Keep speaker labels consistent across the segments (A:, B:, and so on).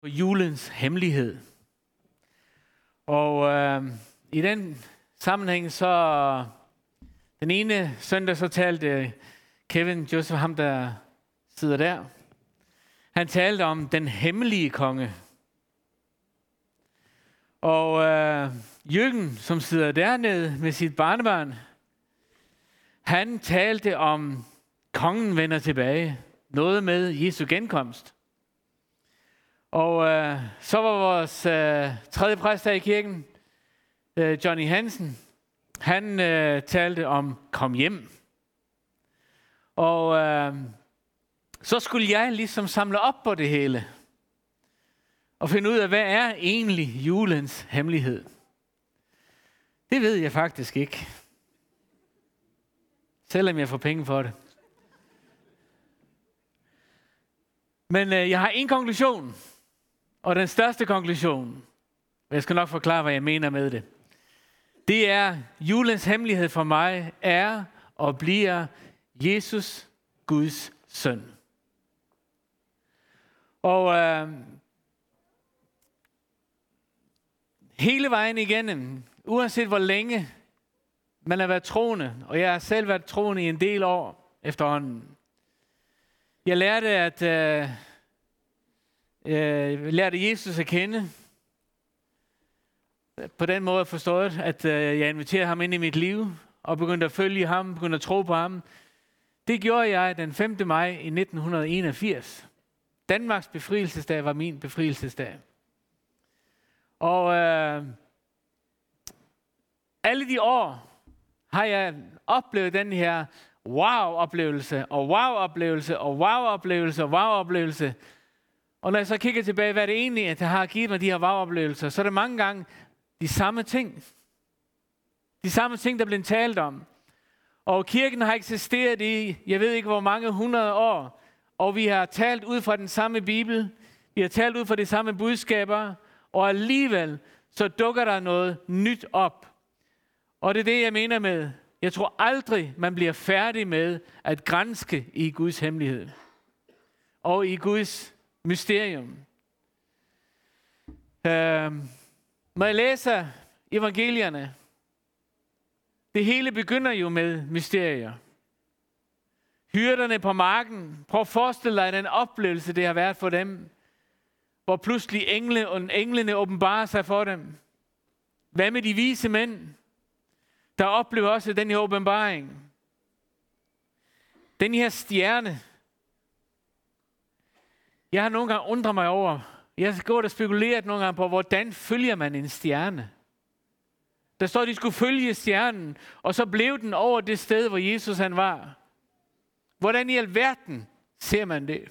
A: på julens hemmelighed. Og i den sammenhæng så den ene søndag så talte Kevin Joseph, ham der sidder der. Han talte om den hemmelige konge. Og Jørgen, som sidder dernede med sit barnebarn, han talte om kongen vender tilbage. Noget med Jesu genkomst. Og så var vores tredje præst her i kirken, Johnny Hansen, han talte om kom hjem. Og så skulle jeg ligesom samle op på det hele. Og finde ud af, hvad er egentlig julens hemmelighed? Det ved jeg faktisk ikke. Selvom jeg får penge for det. Men jeg har en konklusion. Og den største konklusion, og jeg skal nok forklare, hvad jeg mener med det. Det er, julens hemmelighed for mig er og bliver Jesus, Guds søn. Og hele vejen igennem, uanset hvor længe man har været troende, og jeg har selv været troende i en del år efterhånden. Jeg lærte Jesus at kende. På den måde forstået, at jeg inviterede ham ind i mit liv, og begyndte at følge ham, begyndte at tro på ham. Det gjorde jeg den 5. maj i 1981. Danmarks befrielsesdag var min befrielsesdag. Og alle de år har jeg oplevet den her wow-oplevelse, og wow-oplevelse, og wow-oplevelse, og wow-oplevelse. Og når jeg så kigger tilbage, hvad det egentlig er, der har givet mig de her wow-oplevelser, så er det mange gange de samme ting. De samme ting, der bliver talt om. Og kirken har eksisteret i, jeg ved ikke hvor mange 100 år, og vi har talt ud fra den samme Bibel, vi har talt ud fra de samme budskaber, og alligevel så dukker der noget nyt op. Og det er det, jeg mener med, jeg tror aldrig, man bliver færdig med at granske i Guds hemmelighed. Og i Guds mysterium. Når jeg læser evangelierne, det hele begynder jo med mysterier. Hyrderne på marken, prøv at forestille dig den oplevelse, det har været for dem, hvor pludselig englene åbenbarer sig for dem. Hvad med de vise mænd, der oplever også den her åbenbaring? Den her stjerne. Jeg har nogle gange undret mig over, jeg har gået og spekuleret nogle gange på, hvordan følger man en stjerne? Der står, at de skulle følge stjernen, og så blev den over det sted, hvor Jesus han var. Hvordan i alverden ser man det?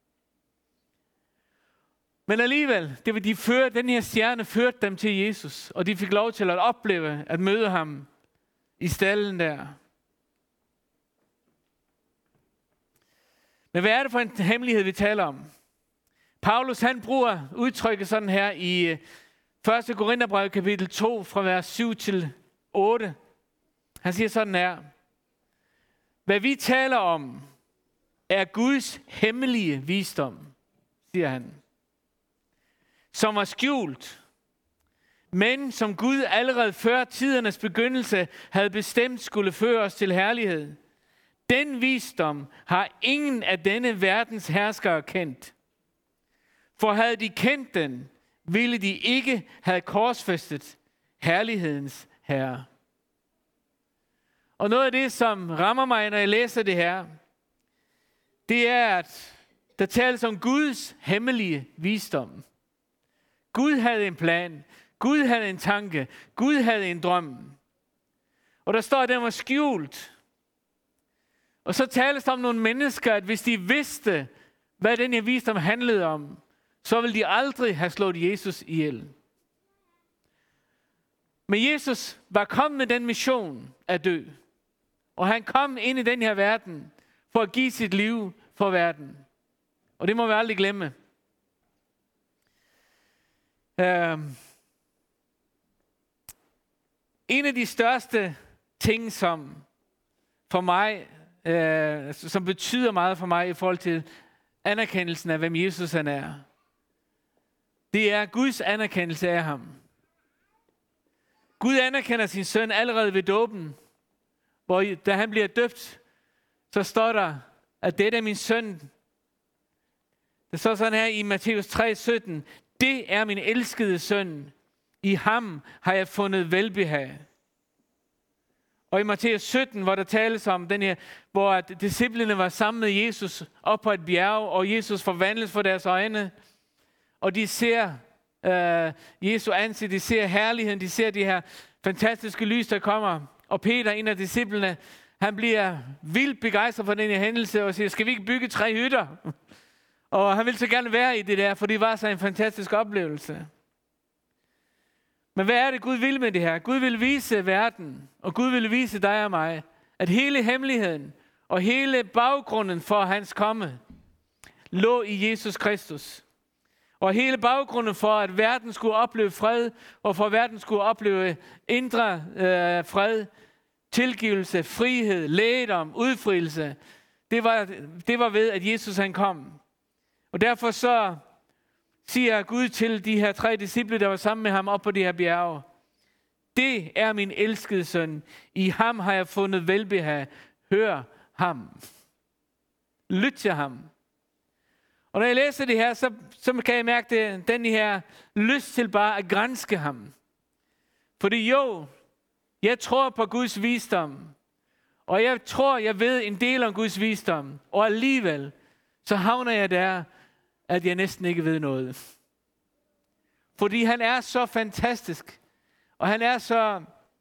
A: Men alligevel, den her stjerne førte dem til Jesus, og de fik lov til at opleve, at møde ham i stallen der. Men hvad er det for en hemmelighed, vi taler om? Paulus han bruger udtrykket sådan her i 1. Korintherbrev kapitel 2 fra vers 7 til 8. Han siger sådan her. Hvad vi taler om er Guds hemmelige visdom, siger han. Som var skjult, men som Gud allerede før tidernes begyndelse havde bestemt skulle føre os til herlighed. Den visdom har ingen af denne verdens herskere kendt. For havde de kendt den, ville de ikke have korsfæstet herlighedens herre. Og noget af det, som rammer mig, når jeg læser det her, det er, at der tales om Guds hemmelige visdom. Gud havde en plan. Gud havde en tanke. Gud havde en drøm. Og der står, at den var skjult. Og så tales der om nogle mennesker, at hvis de vidste, hvad den her visdom handlede om, så ville de aldrig have slået Jesus ihjel. Men Jesus var kommet med den mission at dø. Og han kom ind i den her verden for at give sit liv for verden. Og det må vi aldrig glemme. En af de største ting, som for mig, som betyder meget for mig i forhold til anerkendelsen af, hvem Jesus han er, det er Guds anerkendelse af ham. Gud anerkender sin søn allerede ved dåben, hvor da han bliver døbt, så står der, at det er min søn. Det står sådan her i Matthæus 3:17. Det er min elskede søn. I ham har jeg fundet velbehag. Og i Matthæus 17, hvor der tales om den her, hvor disciplene var sammen med Jesus op på et bjerg, og Jesus forvandles for deres øjne, og de ser Jesu ansigt, de ser herligheden, de ser de her fantastiske lys, der kommer. Og Peter, en af disciplene, han bliver vildt begejstret for den her hændelse, og siger, skal vi ikke bygge 3 hytter? Og han vil så gerne være i det der, for det var så en fantastisk oplevelse. Men hvad er det, Gud vil med det her? Gud vil vise verden, og Gud vil vise dig og mig, at hele hemmeligheden og hele baggrunden for hans komme lå i Jesus Kristus. Og hele baggrunden for, at verden skulle opleve fred, og for at verden skulle opleve indre fred, tilgivelse, frihed, lægedom, udfrielse, det var ved, at Jesus han kom. Og derfor så siger Gud til de her 3 disciple, der var sammen med ham op på de her bjerge. Det er min elskede søn. I ham har jeg fundet velbehag. Hør ham. Lyt til ham. Og når jeg læser det her, så kan jeg mærke den her lyst til bare at granske ham. Fordi jeg tror på Guds visdom. Og jeg tror, jeg ved en del om Guds visdom. Og alligevel, så havner jeg der, at jeg næsten ikke ved noget. Fordi han er så fantastisk. Og han er så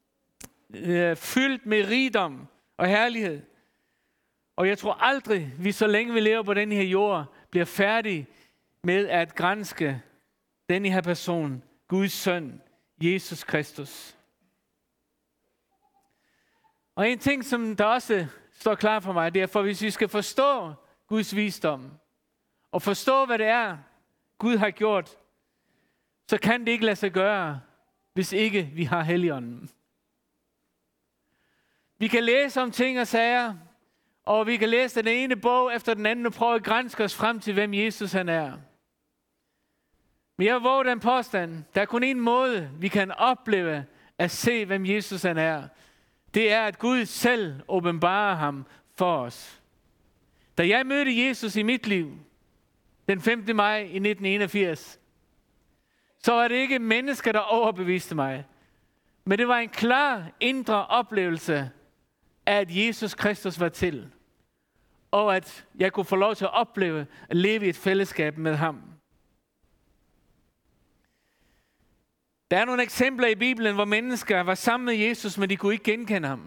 A: fyldt med rigdom og herlighed. Og jeg tror aldrig, vi så længe vi lever på den her jord, bliver færdige med at granske den her person, Guds søn, Jesus Kristus. Og en ting, som der også står klar for mig, det er, for hvis vi skal forstå Guds visdom, og forstå, hvad det er, Gud har gjort, så kan det ikke lade sig gøre, hvis ikke vi har Helligånden. Vi kan læse om ting og sager, og vi kan læse den ene bog efter den anden og prøve at granske os frem til, hvem Jesus han er. Men jeg våger den påstand, der er kun en måde, vi kan opleve at se, hvem Jesus han er. Det er, at Gud selv åbenbarer ham for os. Da jeg mødte Jesus i mit liv, den 5. maj i 1981, så var det ikke mennesker, der overbeviste mig. Men det var en klar indre oplevelse af, at Jesus Kristus var til. Og at jeg kunne få lov til at opleve at leve i et fællesskab med ham. Der er nogle eksempler i Bibelen, hvor mennesker var sammen med Jesus, men de kunne ikke genkende ham.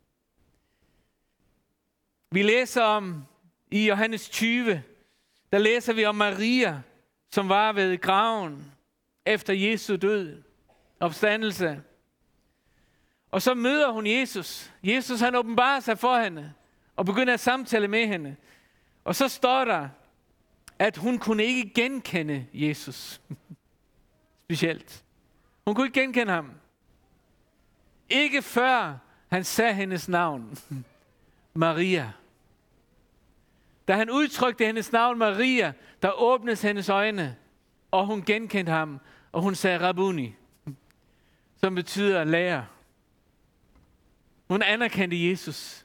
A: Vi læser om i Johannes 20, der læser vi om Maria, som var ved graven efter Jesu død, opstandelse. Og så møder hun Jesus. Jesus han åbenbarer sig for hende og begynder at samtale med hende. Og så står der, at hun kunne ikke genkende Jesus. Specielt. Hun kunne ikke genkende ham. Ikke før han sagde hendes navn. Maria. Da han udtrykte hendes navn Maria, der åbnes hendes øjne, og hun genkendte ham, og hun sagde Rabbuni, som betyder lærer. Hun anerkendte Jesus.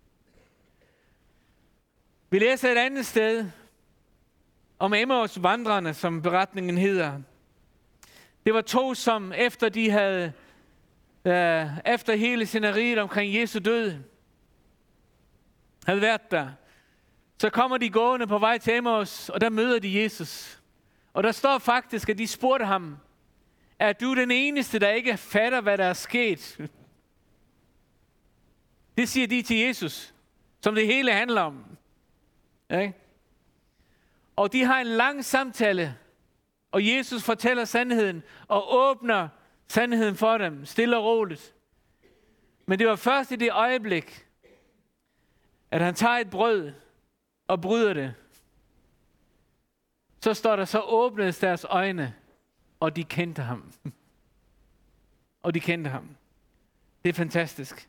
A: Vi læser et andet sted om Emmaus vandrerne, som beretningen hedder. Det var 2, som efter de havde, efter hele scenariet omkring Jesu død, havde været der. Så kommer de gående på vej til Emmaus, og der møder de Jesus. Og der står faktisk, at de spurgte ham, er du den eneste, der ikke fatter, hvad der er sket? Det siger de til Jesus, som det hele handler om. Okay? Og de har en lang samtale, og Jesus fortæller sandheden, og åbner sandheden for dem, stille og roligt. Men det var først i det øjeblik, at han tager et brød, og bryder det. Så står der, så åbnedes deres øjne, og de kendte ham. Og de kendte ham. Det er fantastisk.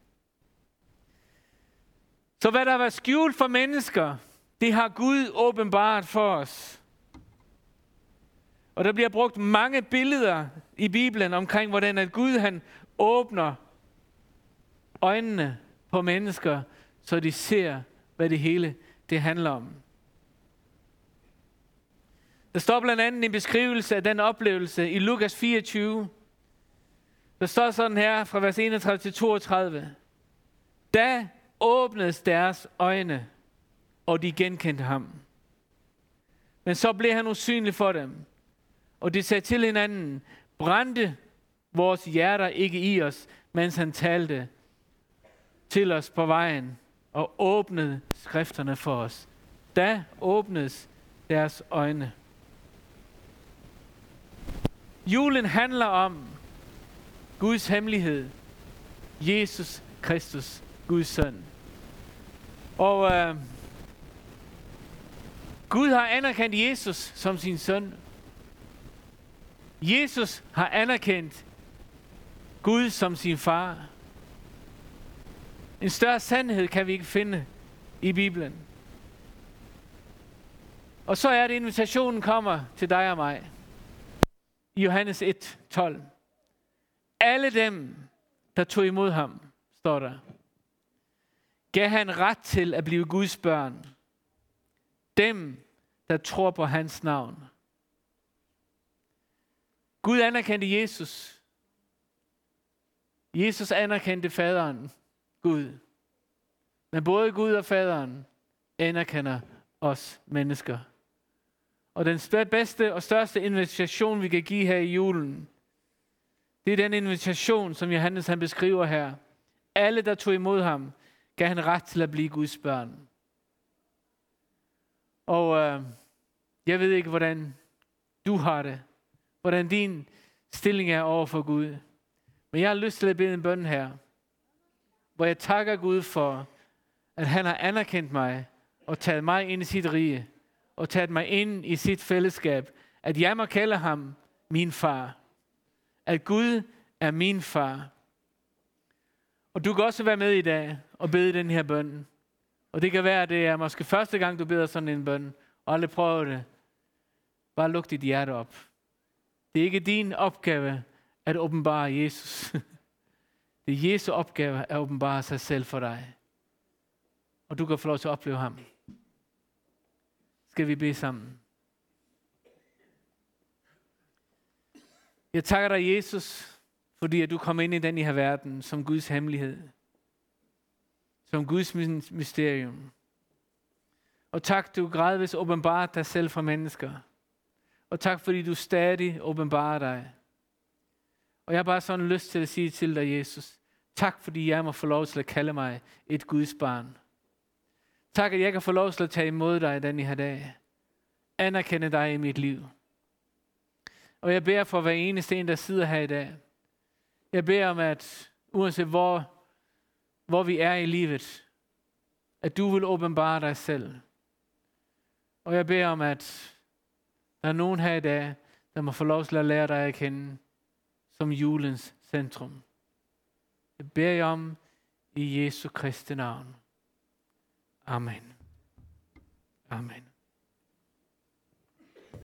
A: Så hvad der var skjult for mennesker, det har Gud åbenbart for os. Og der bliver brugt mange billeder i Bibelen omkring, hvordan at Gud han åbner øjnene på mennesker, så de ser, hvad det hele det handler om. Der står blandt andet en beskrivelse af den oplevelse i Lukas 24. Der står sådan her fra vers 31 til 32. Da åbnedes deres øjne, og de genkendte ham. Men så blev han usynlig for dem, og de sagde til hinanden, brændte vores hjerter ikke i os, mens han talte til os på vejen og åbnede skrifterne for os. Da åbnedes deres øjne. Julen handler om Guds hemmelighed. Jesus Kristus, Guds søn. Og Gud har anerkendt Jesus som sin søn. Jesus har anerkendt Gud som sin far. En større sandhed kan vi ikke finde i Bibelen. Og så er det, invitationen kommer til dig og mig. I Johannes 1:12. Alle dem, der tog imod ham, står der, gav han ret til at blive Guds børn. Dem, der tror på hans navn. Gud anerkendte Jesus. Jesus anerkendte faderen, Gud. Men både Gud og faderen anerkender os mennesker. Og den bedste og største invitation, vi kan give her i julen, det er den invitation, som Johannes han beskriver her. Alle, der tog imod ham, gav han ret til at blive Guds børn. Og jeg ved ikke, hvordan du har det. Hvordan din stilling er over for Gud. Men jeg har lyst til at bede en bøn her. Hvor jeg takker Gud for, at han har anerkendt mig og taget mig ind i sit rige. Og taget mig ind i sit fællesskab. At jeg må kalde ham min far. At Gud er min far. Og du kan også være med i dag og bede den her bøn. Og det kan være, at det er måske første gang, du beder sådan en bøn. Og aldrig prøver det. Bare luk dit hjerte op. Det er ikke din opgave at åbenbare Jesus. Det er Jesu opgave at åbenbare sig selv for dig. Og du kan få lov til at opleve ham. Skal vi bede sammen? Jeg takker dig, Jesus, fordi at du kom ind i den her verden som Guds hemmelighed. Som Guds mysterium. Og tak, du gradvist åbenbarer dig selv for mennesker. Og tak, fordi du stadig åbenbarer dig. Og jeg har bare sådan lyst til at sige til dig, Jesus, tak, fordi jeg må få lov til at kalde mig et Guds barn. Tak, at jeg kan få lov til at tage imod dig den her dag. Anerkende dig i mit liv. Og jeg beder for hver eneste en, der sidder her i dag. Jeg beder om, at uanset hvor vi er i livet, at du vil åbenbare dig selv. Og jeg beder om, at der er nogen her i dag, der må få lov til at lære dig at kende som julens centrum. Jeg beder jer om i Jesu Kristi navn. Amen. Amen.